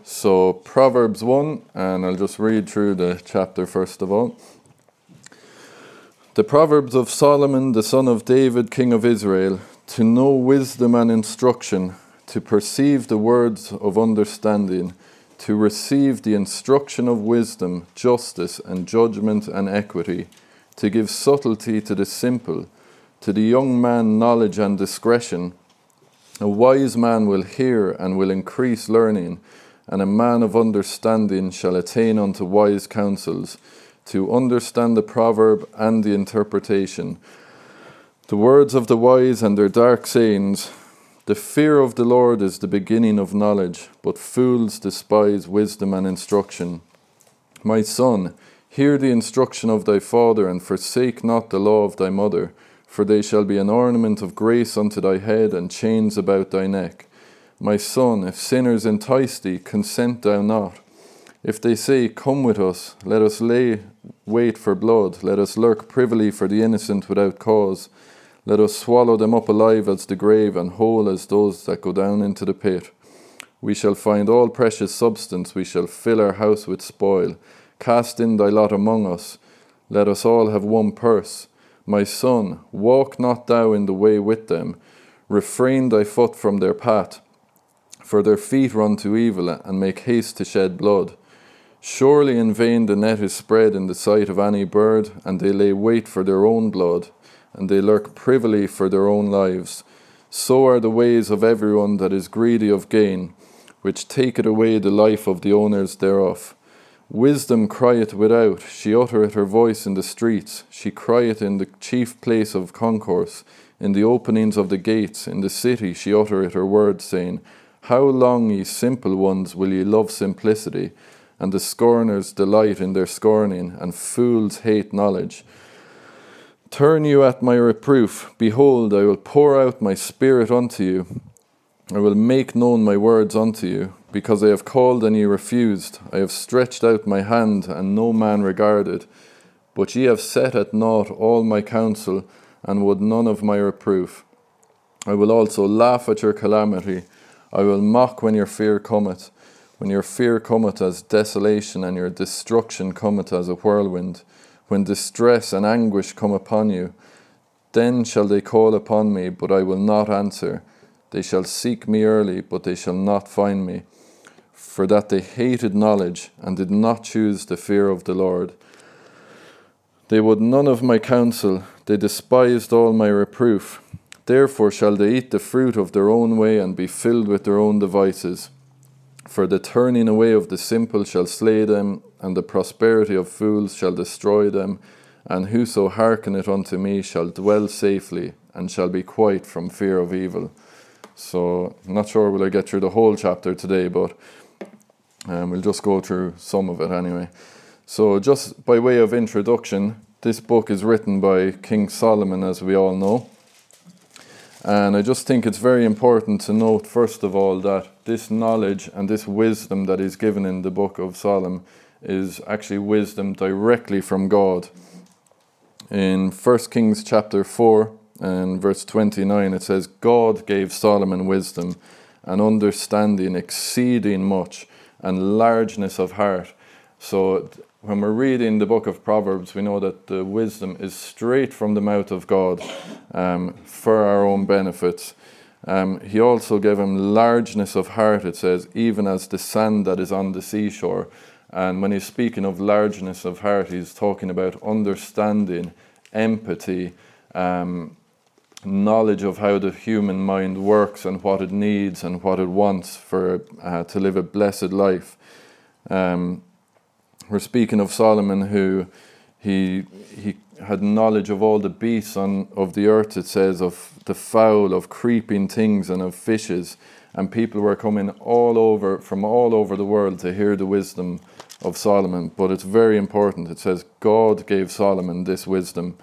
So Proverbs 1, and I'll just read through the chapter first of all. The Proverbs of Solomon, the son of David, king of Israel, to know wisdom and instruction, to perceive the words of understanding, to receive the instruction of wisdom, justice and judgment and equity, to give subtlety to the simple, to the young man knowledge and discretion. A wise man will hear and will increase learning, and a man of understanding shall attain unto wise counsels, to understand the proverb and the interpretation, the words of the wise and their dark sayings. The fear of the Lord is the beginning of knowledge, but fools despise wisdom and instruction. My son, hear the instruction of thy father, and forsake not the law of thy mother, for they shall be an ornament of grace unto thy head, and chains about thy neck. My son, if sinners entice thee, consent thou not. If they say, Come with us, let us lay wait for blood, let us lurk privily for the innocent without cause. Let us swallow them up alive as the grave, and whole as those that go down into the pit. We shall find all precious substance, we shall fill our house with spoil. Cast in thy lot among us, let us all have one purse. My son, walk not thou in the way with them, refrain thy foot from their path. For their feet run to evil, and make haste to shed blood. Surely in vain the net is spread in the sight of any bird, and they lay wait for their own blood, and they lurk privily for their own lives. So are the ways of everyone that is greedy of gain, which taketh away the life of the owners thereof. Wisdom crieth without, she uttereth her voice in the streets, she crieth in the chief place of concourse, in the openings of the gates, in the city she uttereth her words, saying, How long, ye simple ones, will ye love simplicity? And the scorners delight in their scorning, and fools hate knowledge. Turn you at my reproof. Behold, I will pour out my spirit unto you. I will make known my words unto you. Because I have called and ye refused. I have stretched out my hand, and no man regarded. But ye have set at naught all my counsel, and would none of my reproof. I will also laugh at your calamity. I will mock when your fear cometh. When your fear cometh as desolation, and your destruction cometh as a whirlwind. When distress and anguish come upon you, then shall they call upon me, but I will not answer. They shall seek me early, but they shall not find me. For that they hated knowledge, and did not choose the fear of the Lord. They would none of my counsel, they despised all my reproof. Therefore shall they eat the fruit of their own way, and be filled with their own devices. For the turning away of the simple shall slay them, and the prosperity of fools shall destroy them. And whoso hearkeneth unto me shall dwell safely, and shall be quiet from fear of evil. So, I'm not sure will I get through the whole chapter today, but we'll just go through some of it anyway. So, just by way of introduction, this book is written by King Solomon, as we all know. And I just think it's very important to note, first of all, that this knowledge and this wisdom that is given in the book of Solomon is actually wisdom directly from God. In 1 Kings chapter 4 and verse 29, it says, God gave Solomon wisdom and understanding exceeding much, and largeness of heart. So when we're reading the book of Proverbs, we know that the wisdom is straight from the mouth of God for our own benefits. He also gave him largeness of heart, it says, even as the sand that is on the seashore. And when he's speaking of largeness of heart, he's talking about understanding, empathy, knowledge of how the human mind works and what it needs and what it wants for to live a blessed life. We're speaking of Solomon, who he had knowledge of all the beasts of the earth, it says, of the fowl, of creeping things, and of fishes. And people were coming from all over the world to hear the wisdom of Solomon. But it's very important. It says God gave Solomon this wisdom.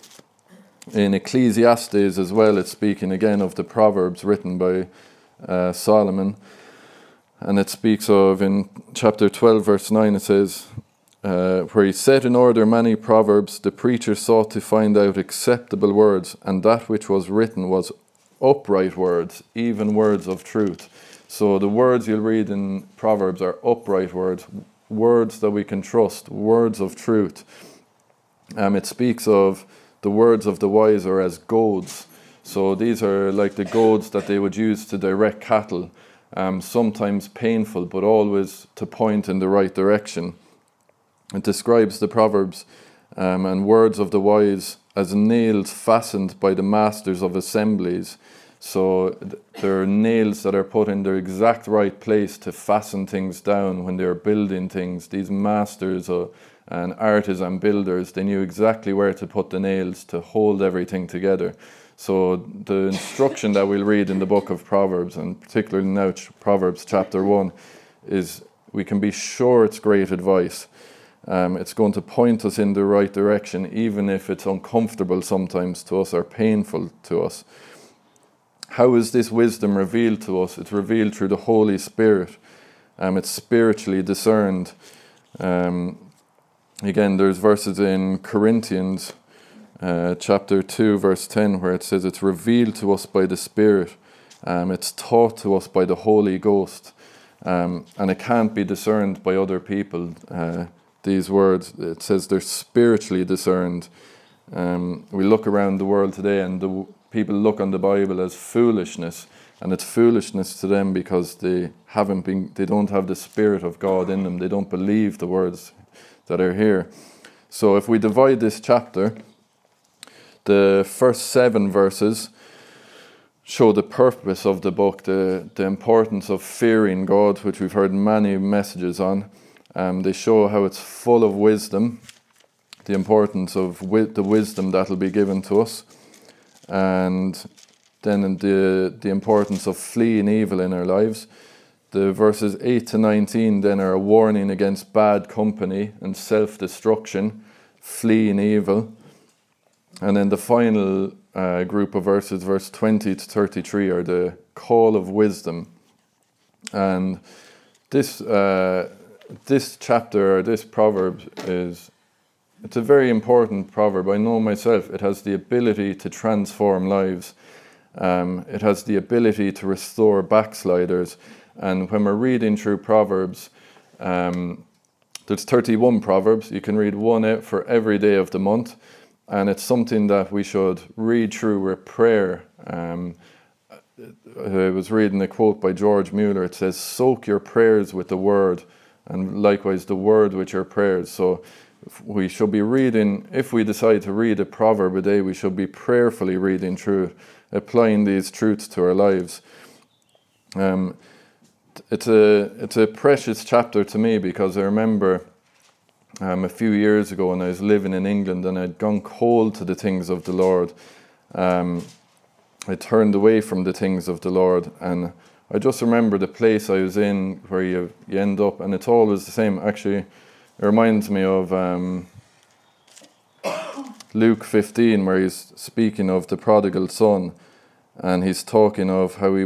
In Ecclesiastes as well, it's speaking again of the Proverbs written by Solomon. And it speaks of, in chapter 12, verse 9, it says, where he set in order many proverbs, the preacher sought to find out acceptable words, and that which was written was upright words, even words of truth. So the words you'll read in Proverbs are upright words, words that we can trust, words of truth. It speaks of the words of the wise are as goads. So these are like the goads that they would use to direct cattle, sometimes painful, but always to point in the right direction. It describes the Proverbs and words of the wise as nails fastened by the masters of assemblies. So there are nails that are put in their exact right place to fasten things down when they're building things. These masters and artisan builders, they knew exactly where to put the nails to hold everything together. So the instruction that we'll read in the book of Proverbs, and particularly now Proverbs chapter 1, is we can be sure it's great advice. It's going to point us in the right direction, even if it's uncomfortable sometimes to us or painful to us. How is this wisdom revealed to us? It's revealed through the Holy Spirit. It's spiritually discerned. Again, there's verses in Corinthians chapter 2, verse 10, where it says it's revealed to us by the Spirit. It's taught to us by the Holy Ghost. And it can't be discerned by other people. These words, it says they're spiritually discerned. We look around the world today and people look on the Bible as foolishness, and it's foolishness to them because they don't have the Spirit of God in them. They don't believe the words that are here. So if we divide this chapter, the first 7 verses show the purpose of the book, the importance of fearing God, which we've heard many messages on. They show how it's full of wisdom, the importance of the wisdom that will be given to us, and then the importance of fleeing evil in our lives. The verses 8 to 19 then are a warning against bad company and self-destruction, fleeing evil. And then the final group of verses, verse 20 to 33, are the call of wisdom. And this chapter, or this proverb, it's a very important proverb. I know myself, it has the ability to transform lives. It has the ability to restore backsliders. And when we're reading through Proverbs, there's 31 Proverbs. You can read one for every day of the month. And it's something that we should read through with prayer. I was reading a quote by George Mueller. It says, soak your prayers with the word, and likewise the word with your prayers. So we should be reading, if we decide to read a proverb a day, we should be prayerfully reading through it, applying these truths to our lives. It's a precious chapter to me because I remember a few years ago when I was living in England and I'd gone cold to the things of the Lord. I turned away from the things of the Lord, and I just remember the place I was in where you end up, and it's always the same. Actually, it reminds me of Luke 15, where he's speaking of the prodigal son, and he's talking of how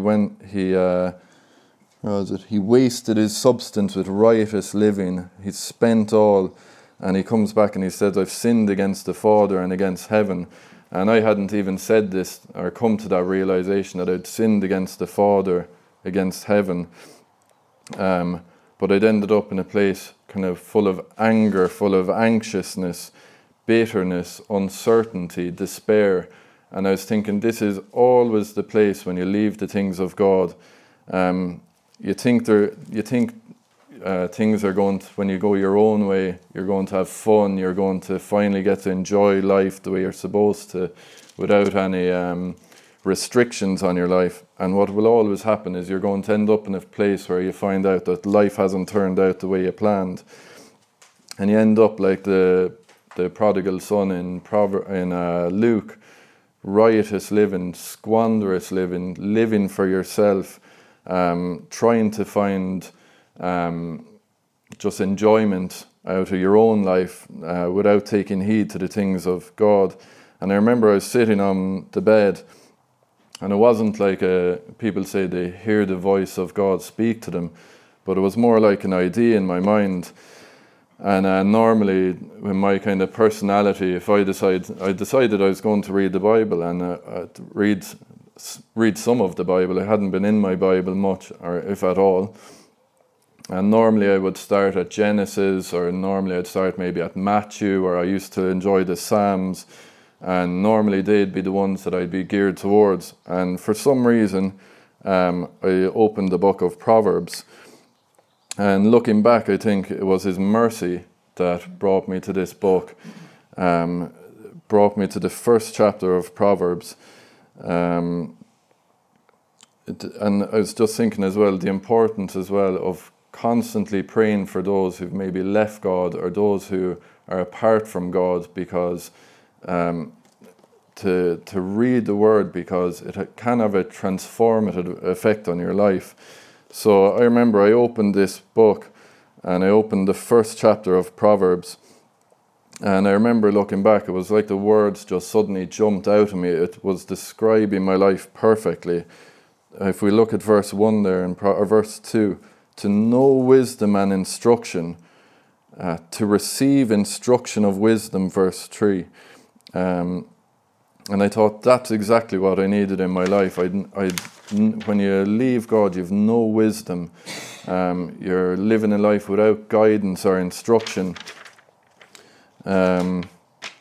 he wasted his substance with riotous living. He spent all, and he comes back and he says, I've sinned against the Father and against heaven. And I hadn't even said this or come to that realization that I'd sinned against the Father, against heaven. But I'd ended up in a place kind of full of anger, full of anxiousness, bitterness, uncertainty, despair. And I was thinking, this is always the place when you leave the things of God. You think things are going to, when you go your own way, you're going to have fun, you're going to finally get to enjoy life the way you're supposed to, without any restrictions on your life. And what will always happen is you're going to end up in a place where you find out that life hasn't turned out the way you planned. And you end up like the prodigal son in Luke, riotous living, squanderous living for yourself, trying to find just enjoyment out of your own life without taking heed to the things of God. And I remember I was sitting on the bed, and it wasn't like people say they hear the voice of God speak to them, but it was more like an idea in my mind. And normally, with my kind of personality, if I decided I was going to read the Bible and I'd read read some of the Bible. I hadn't been in my Bible much, or if at all. And normally I would start at Genesis, or normally I'd start maybe at Matthew, or I used to enjoy the Psalms, and normally they'd be the ones that I'd be geared towards. And for some reason, I opened the book of Proverbs. And looking back, I think it was His mercy that brought me to this book, brought me to the first chapter of Proverbs. And I was just thinking as well, the importance as well of constantly praying for those who've maybe left God or those who are apart from God, because to read the Word, because it can have a transformative effect on your life. So I remember I opened this book and I opened the first chapter of Proverbs, and I remember looking back, it was like the words just suddenly jumped out of me. It was describing my life perfectly. If we look at verse 1 there, or verse 2, to know wisdom and instruction, to receive instruction of wisdom, verse 3. And I thought that's exactly what I needed in my life. When you leave God, you've no wisdom. You're living a life without guidance or instruction. I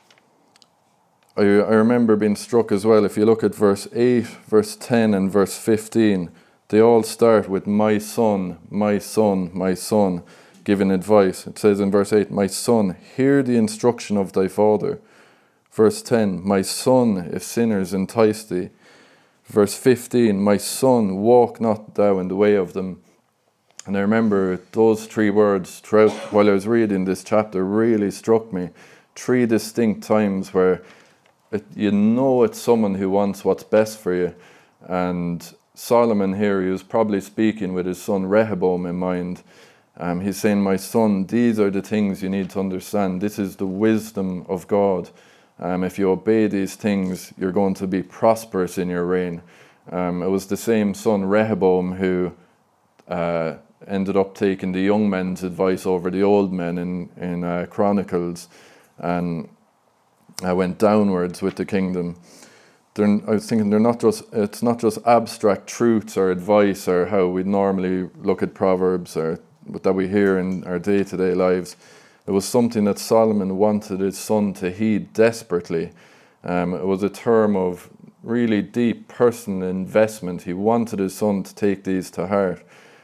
remember being struck as well. If you look at verse 8, verse 10 and verse 15, they all start with my son, my son, my son, giving advice. It says in verse 8, my son, hear the instruction of thy father. Verse 10, my son, if sinners entice thee. Verse 15, my son, walk not thou in the way of them. And I remember those three words throughout while I was reading this chapter really struck me. 3 distinct times where you know it's someone who wants what's best for you. And Solomon here, he was probably speaking with his son Rehoboam in mind. He's saying, my son, these are the things you need to understand. This is the wisdom of God. If you obey these things, you're going to be prosperous in your reign. It was the same son, Rehoboam, who ended up taking the young men's advice over the old men in Chronicles, and went downwards with the kingdom. I was thinking it's not just abstract truths or advice or how we normally look at Proverbs or that we hear in our day-to-day lives. It was something that Solomon wanted his son to heed desperately. It was a term of really deep personal investment. He wanted his son to take these to heart.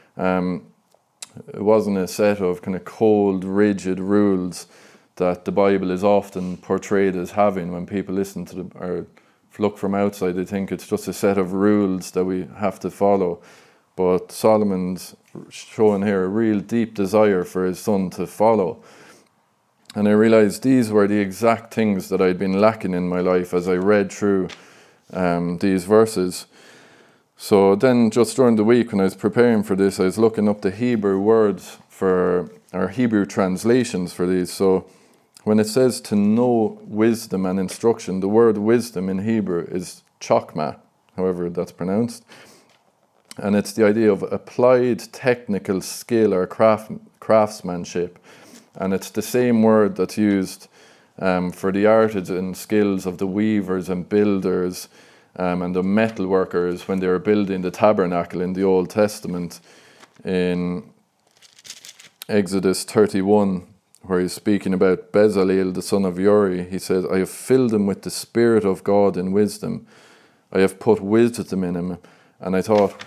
It wasn't a set of kind of cold, rigid rules that the Bible is often portrayed as having. When people listen to or look from outside, they think it's just a set of rules that we have to follow. But Solomon's showing here a real deep desire for his son to follow. And I realized these were the exact things that I'd been lacking in my life as I read through these verses. So then just during the week when I was preparing for this, I was looking up the Hebrew words or Hebrew translations for these. So when it says to know wisdom and instruction, the word wisdom in Hebrew is chokmah, however that's pronounced. And it's the idea of applied technical skill or craftsmanship. And it's the same word that's used for the artisan skills of the weavers and builders and the metal workers when they were building the tabernacle in the Old Testament. In Exodus 31, where he's speaking about Bezalel, the son of Uri, he says, I have filled him with the Spirit of God in wisdom. I have put wisdom in him. And I thought,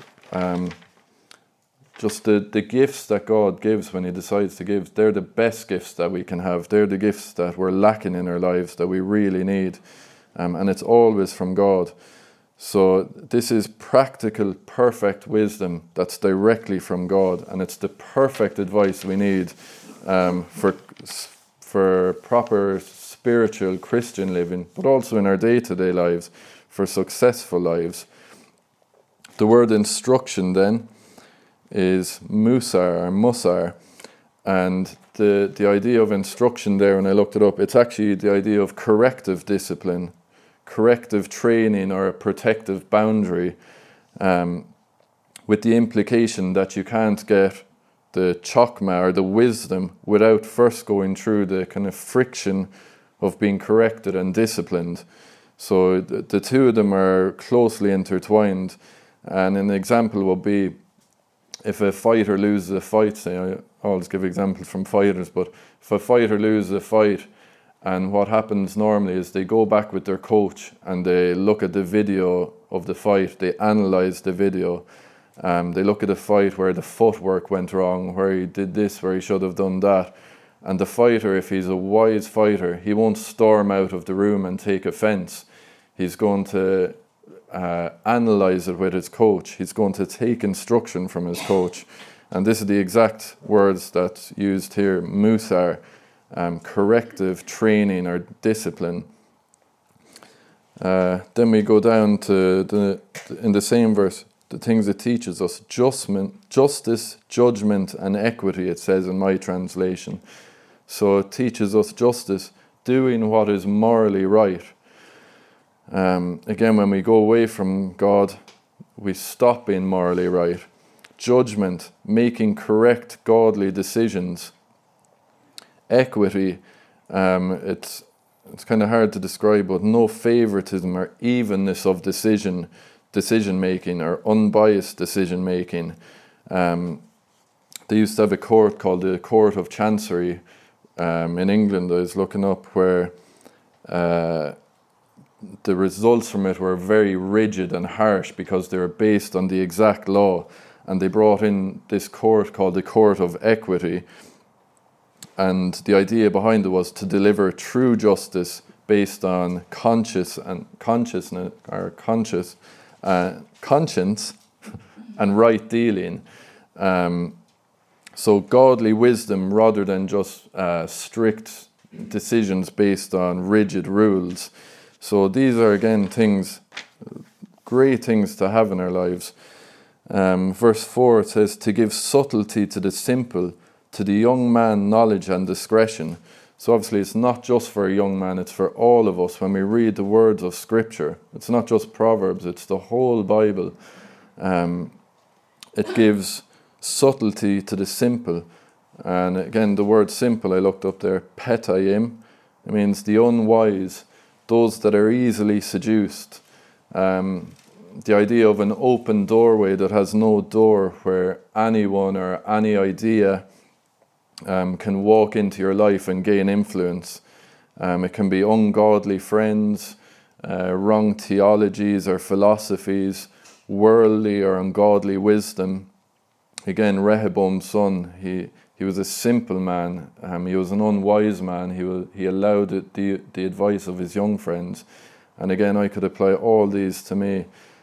just the gifts that God gives when he decides to give, they're the best gifts that we can have. They're the gifts that we're lacking in our lives that we really need. And it's always from God. So this is practical, perfect wisdom that's directly from God. And it's the perfect advice we need for proper spiritual Christian living, but also in our day-to-day lives, for successful lives. The word instruction then is musar, and the idea of instruction there, when I looked it up, it's actually the idea of corrective discipline, corrective training, or a protective boundary, with the implication that you can't get the chokmah or the wisdom without first going through the kind of friction of being corrected and disciplined. So the two of them are closely intertwined. And an example would be if a fighter loses a fight, say, I always give examples from fighters, but if a fighter loses a fight, and what happens normally is they go back with their coach and they look at the video of the fight, they analyze the video, they look at the fight where the footwork went wrong, where he did this, where he should have done that. And the fighter, if he's a wise fighter, he won't storm out of the room and take offense. He's going to analyze it with his coach. He's going to take instruction from his coach. And this is the exact words that's used here, musar, corrective training or discipline. Then we go down to in the same verse, the things it teaches us: justice, judgment, and equity, it says in my translation. So it teaches us justice, doing what is morally right. Again, when we go away from God, we stop being morally right. Judgment, making correct, godly decisions. Equity, it's kind of hard to describe, but no favoritism or evenness of decision making or unbiased decision making. They used to have a court called the Court of Chancery in England. I was looking up where the results from it were very rigid and harsh because they were based on the exact law, and they brought in this court called the Court of Equity. And the idea behind it was to deliver true justice based on conscience and right dealing. So godly wisdom rather than just strict decisions based on rigid rules. So these are again things, great things to have in our lives. Verse 4, it says, to give subtlety to the simple, to the young man knowledge and discretion. So obviously it's not just for a young man, it's for all of us. When we read the words of Scripture, it's not just Proverbs, it's the whole Bible. It gives subtlety to the simple. And again, the word simple, I looked up there, petayim. It means the unwise, those that are easily seduced. The idea of an open doorway that has no door, where anyone or any idea can walk into your life and gain influence. It can be ungodly friends, wrong theologies or philosophies, worldly or ungodly wisdom. Again, Rehoboam's son, he was a simple man. He was an unwise man. He allowed the advice of his young friends. And again, I could apply all these to me.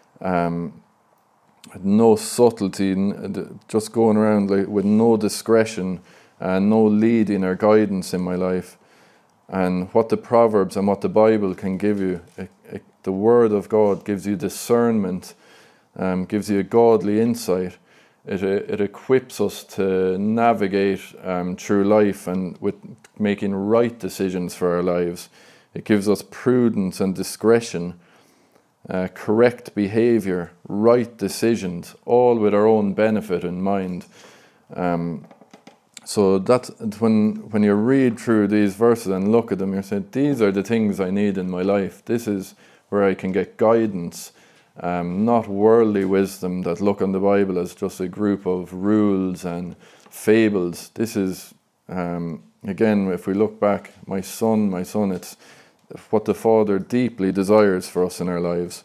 No subtlety, just going around with no discretion, and no leading or guidance in my life. And what the Proverbs and what the Bible can give you, the Word of God gives you discernment, gives you a godly insight. It equips us to navigate through life and with making right decisions for our lives. It gives us prudence and discretion, correct behavior, right decisions, all with our own benefit in mind. So that when you read through these verses and look at them, you're saying, these are the things I need in my life. This is where I can get guidance, not worldly wisdom that look on the Bible as just a group of rules and fables. This is, again, if we look back, my son, it's what the Father deeply desires for us in our lives.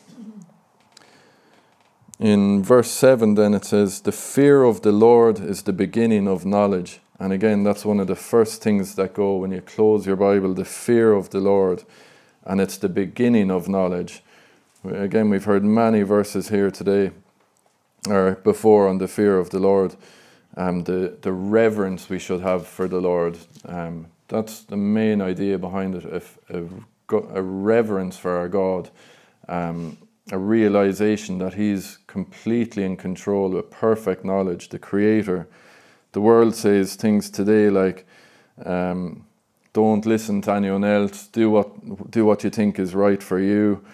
In verse 7 then it says, the fear of the Lord is the beginning of knowledge. And again, that's one of the first things that go when you close your Bible, the fear of the Lord. And it's the beginning of knowledge. Again, we've heard many verses here today, or before, on the fear of the Lord. The reverence we should have for the Lord. That's the main idea behind it. A reverence for our God. A realization that He's completely in control with perfect knowledge, the Creator. The world says things today like, don't listen to anyone else, do what you think is right for you.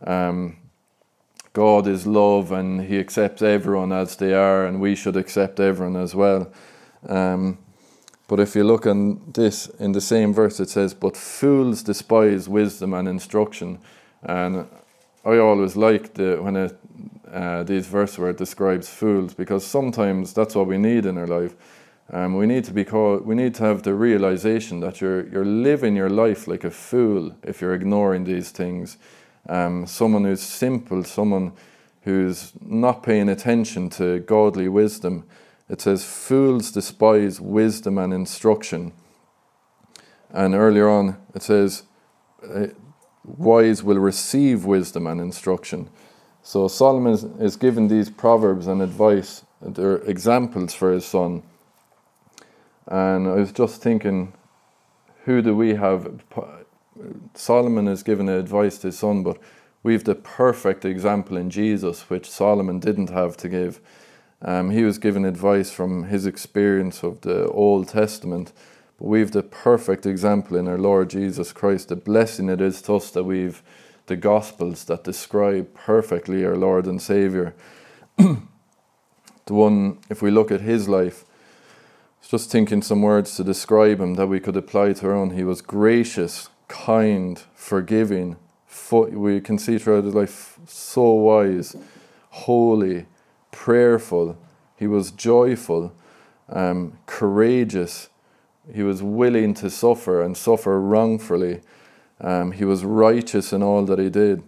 God is love and He accepts everyone as they are, and we should accept everyone as well. But if you look on this, in the same verse it says, but fools despise wisdom and instruction. And I always like when these verses where it describes fools, because sometimes that's what we need in our life. We need to have the realization that you're living your life like a fool if you're ignoring these things. Someone who's simple, someone who's not paying attention to godly wisdom. It says, fools despise wisdom and instruction. And earlier on, it says, wise will receive wisdom and instruction. So Solomon is giving these proverbs and advice. They're examples for his son. And I was just thinking, who do we have? Solomon is giving advice to his son, but we have the perfect example in Jesus, which Solomon didn't have to give. He was given advice from his experience of the Old Testament, but we have the perfect example in our Lord Jesus Christ. The blessing it is to us that we've the Gospels that describe perfectly our Lord and Saviour. The one, if we look at his life, it's just thinking some words to describe him that we could apply to our own. He was gracious, kind, forgiving. We can see throughout his life, so wise, holy, prayerful. He was joyful, courageous. He was willing to suffer and suffer wrongfully. He was righteous in all that he did.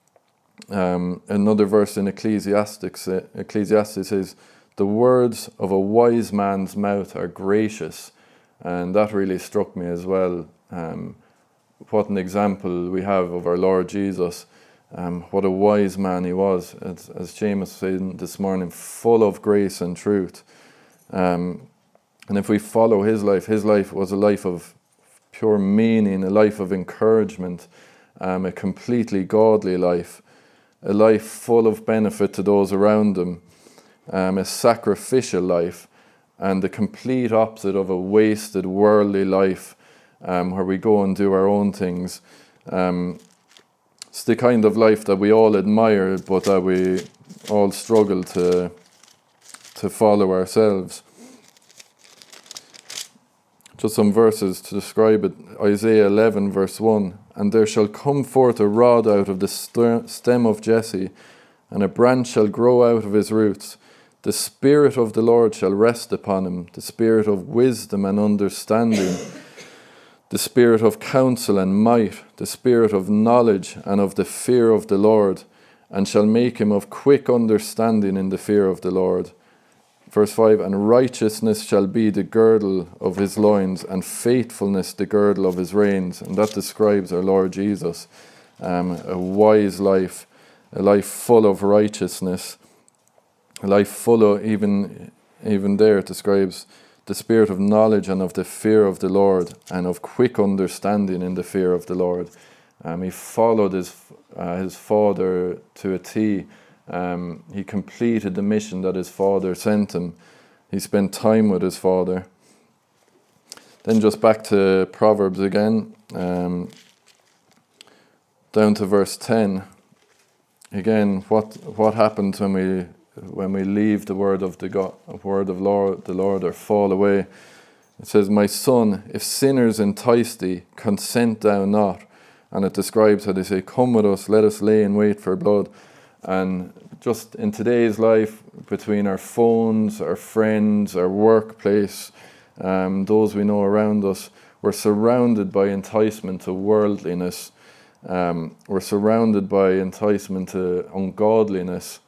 Another verse in Ecclesiastes says, the words of a wise man's mouth are gracious. And that really struck me as well. What an example we have of our Lord Jesus. What a wise man he was. As James was saying this morning, full of grace and truth. And if we follow his life was a life of pure meaning, a life of encouragement, a completely godly life, a life full of benefit to those around him, a sacrificial life, and the complete opposite of a wasted worldly life where we go and do our own things. It's the kind of life that we all admire, but that we all struggle to follow ourselves. Just some verses to describe it. Isaiah 11 verse 1, and there shall come forth a rod out of the stem of Jesse, and a branch shall grow out of his roots. The Spirit of the Lord shall rest upon him, the Spirit of wisdom and understanding, the Spirit of counsel and might, the Spirit of knowledge and of the fear of the Lord, and shall make him of quick understanding in the fear of the Lord. Verse 5, and righteousness shall be the girdle of his loins, and faithfulness the girdle of his reins. And that describes our Lord Jesus. A wise life, a life full of righteousness, a life full of, even there it describes the spirit of knowledge and of the fear of the Lord, and of quick understanding in the fear of the Lord. He followed his father to a T. He completed the mission that his father sent him. He spent time with his father. Then just back to Proverbs again, down to verse 10. Again, what happens when we leave the word of the Lord, or fall away? It says, my son, if sinners entice thee, consent thou not. And it describes how they say, come with us, let us lay in wait for blood. And just in today's life, between our phones, our friends, our workplace, those we know around us, we're surrounded by enticement to worldliness. We're surrounded by enticement to ungodliness.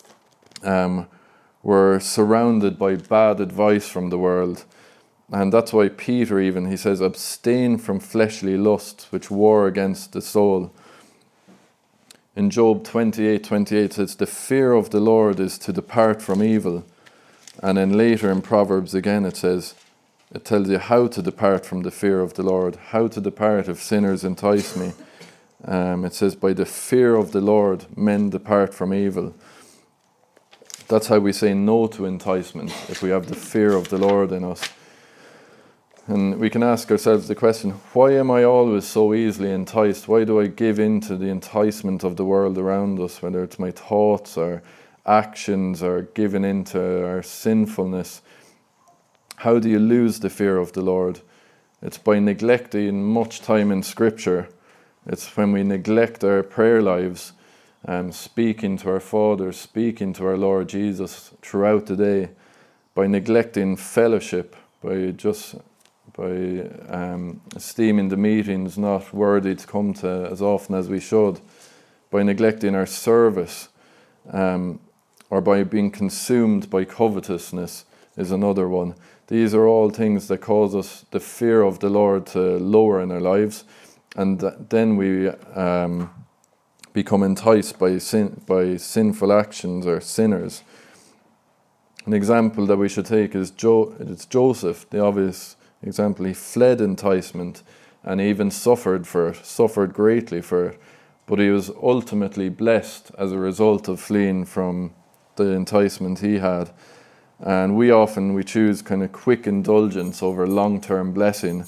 We're surrounded by bad advice from the world. And that's why Peter he says, abstain from fleshly lusts which war against the soul. In Job 28:28 it says, the fear of the Lord is to depart from evil. And then later in Proverbs again it tells you how to depart from the fear of the Lord, how to depart if sinners entice me. It says, by the fear of the Lord men depart from evil. That's how we say no to enticement, if we have the fear of the Lord in us. And we can ask ourselves the question, why am I always so easily enticed? Why do I give in to the enticement of the world around us, whether it's my thoughts or actions or giving into our sinfulness? How do you lose the fear of the Lord? It's by neglecting much time in Scripture. It's when we neglect our prayer lives, speaking to our Father, speaking to our Lord Jesus throughout the day, by neglecting fellowship, by esteeming the meetings not worthy to come to as often as we should, by neglecting our service, or by being consumed by covetousness is another one. These are all things that cause us the fear of the Lord to lower in our lives, and then we become enticed by sinful actions or sinners. An example that we should take is it's Joseph, the obvious example. He fled enticement and even suffered greatly for it, but he was ultimately blessed as a result of fleeing from the enticement he had. And we choose kind of quick indulgence over long-term blessing.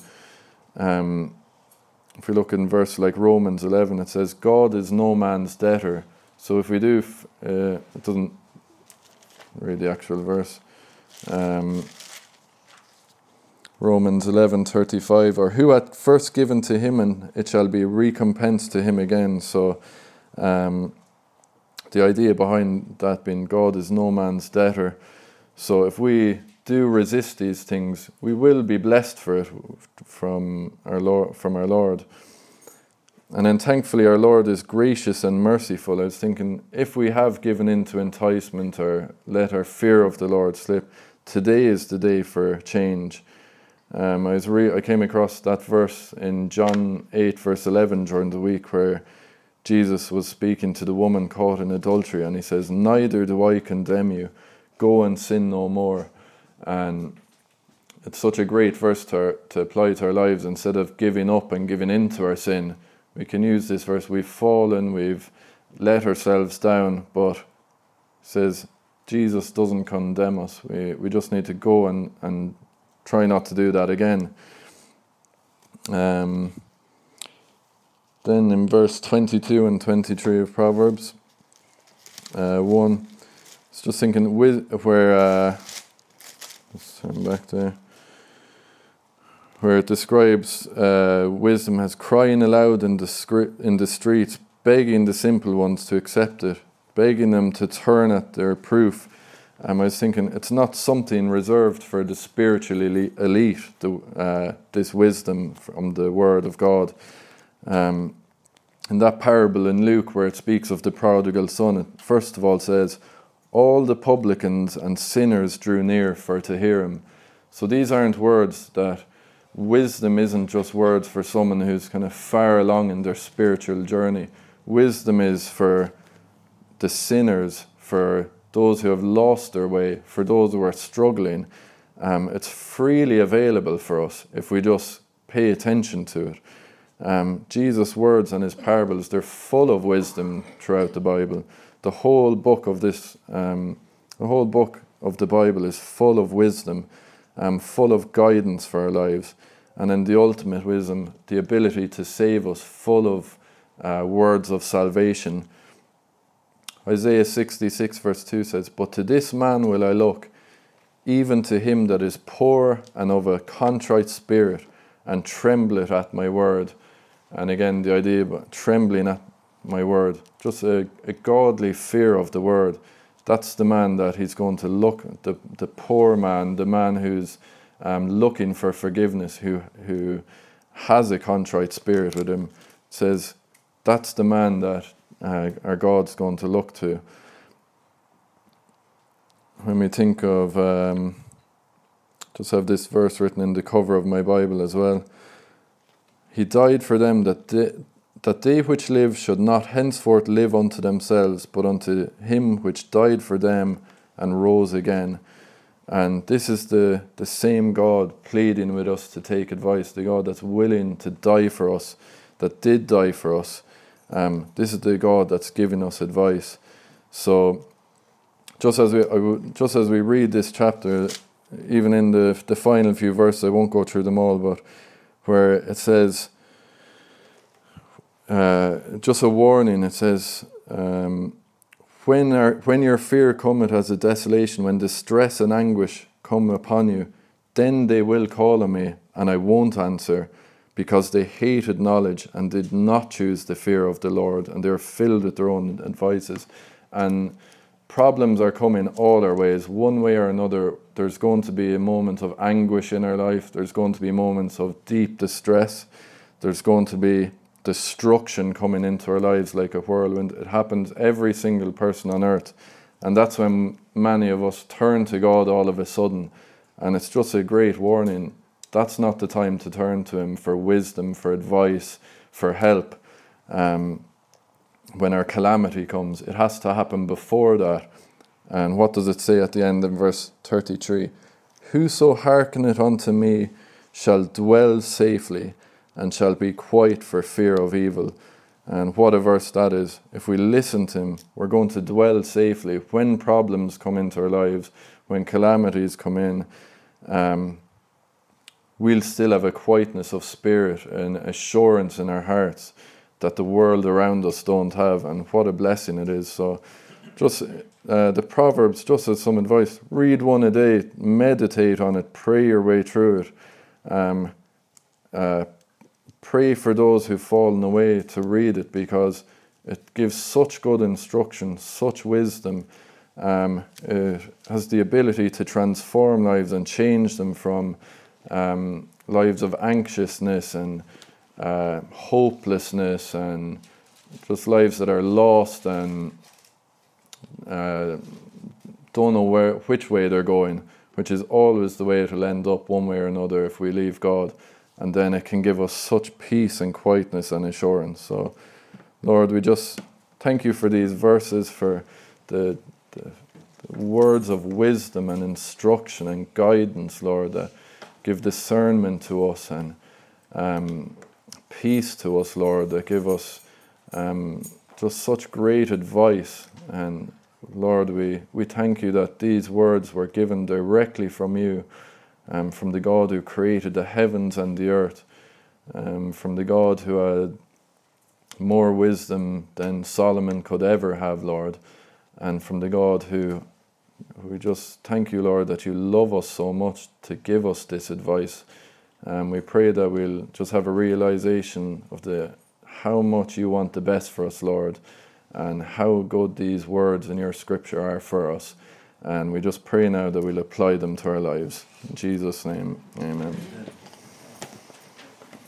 If we look in verse like Romans 11, it says, God is no man's debtor. So if we do, it doesn't read the actual verse. Romans 11:35, or who hath first given to him, and it shall be recompensed to him again. So the idea behind that being God is no man's debtor. So if we do resist these things, we will be blessed for it from our Lord. And then thankfully our Lord is gracious and merciful. I was thinking, if we have given in to enticement or let our fear of the Lord slip, today is the day for change. I came across that verse in John 8 verse 11 during the week, where Jesus was speaking to the woman caught in adultery, and he says, neither do I condemn you, go and sin no more. And it's such a great verse to apply to our lives. Instead of giving up and giving in to our sin, we can use this verse. We've fallen, we've let ourselves down, but it says Jesus doesn't condemn us. We just need to go and try not to do that again. Then in verse 22 and 23 of Proverbs 1, it's just thinking where let's turn back there, where it describes wisdom as crying aloud in the streets, begging the simple ones to accept it, begging them to turn at their proof. I was thinking, it's not something reserved for the spiritually elite, this wisdom from the Word of God. In that parable in Luke, where it speaks of the prodigal son, it first of all says, all the publicans and sinners drew near for to hear him. So these aren't words that, wisdom isn't just words for someone who's kind of far along in their spiritual journey. Wisdom is for the sinners, for those who have lost their way, for those who are struggling. It's freely available for us if we just pay attention to it. Jesus' words and his parables, they're full of wisdom throughout the Bible. The whole book of the Bible is full of wisdom, full of guidance for our lives, and then the ultimate wisdom, the ability to save us, full of words of salvation. Isaiah 66 verse 2 says, but to this man will I look, even to him that is poor and of a contrite spirit, and trembleth at my word. And again, the idea about trembling at my word, just a godly fear of the word. That's the man that he's going to look, the poor man, the man who's looking for forgiveness, who has a contrite spirit with him. It says that's the man that our God's going to look to. When we think of, just have this verse written in the cover of my Bible as well. He died for them that they which live should not henceforth live unto themselves, but unto him which died for them and rose again. And this is the same God pleading with us to take advice, the God that's willing to die for us, that did die for us. This is the God that's giving us advice. So just as we read this chapter, even in the final few verses, I won't go through them all, but where it says, just a warning, it says, when your fear cometh as a desolation, when distress and anguish come upon you, then they will call on me, and I won't answer. because they hated knowledge and did not choose the fear of the Lord, and they're filled with their own advices. And problems are coming all our ways, one way or another. There's going to be a moment of anguish in our life. There's going to be moments of deep distress. There's going to be destruction coming into our lives like a whirlwind. It happens every single person on earth. And that's when many of us turn to God all of a sudden. And it's just a great warning. That's not the time to turn to Him for wisdom, for advice, for help. When our calamity comes, it has to happen before that. And what does it say at the end in verse 33? Whoso hearkeneth unto me shall dwell safely, and shall be quiet for fear of evil. And what a verse that is. If we listen to Him, we're going to dwell safely. When problems come into our lives, when calamities come in, we'll still have a quietness of spirit and assurance in our hearts that the world around us don't have. And what a blessing it is. So just the Proverbs, just as some advice, read one a day, meditate on it, pray your way through it. Pray for those who've fallen away to read it, because it gives such good instruction, such wisdom. It has the ability to transform lives and change them from lives of anxiousness and hopelessness, and just lives that are lost and don't know which way they're going, which is always the way it'll end up, one way or another, if we leave God. And then it can give us such peace and quietness and assurance. So, Lord, we just thank You for these verses, for the words of wisdom and instruction and guidance, Lord, that give discernment to us and peace to us, Lord, that give us just such great advice. And Lord, we thank You that these words were given directly from You, from the God who created the heavens and the earth, from the God who had more wisdom than Solomon could ever have, Lord, and from the God who we just thank You, Lord, that You love us so much to give us this advice. We pray that we'll just have a realization of how much You want the best for us, Lord, and how good these words in Your scripture are for us. And we just pray now that we'll apply them to our lives. In Jesus' name, amen.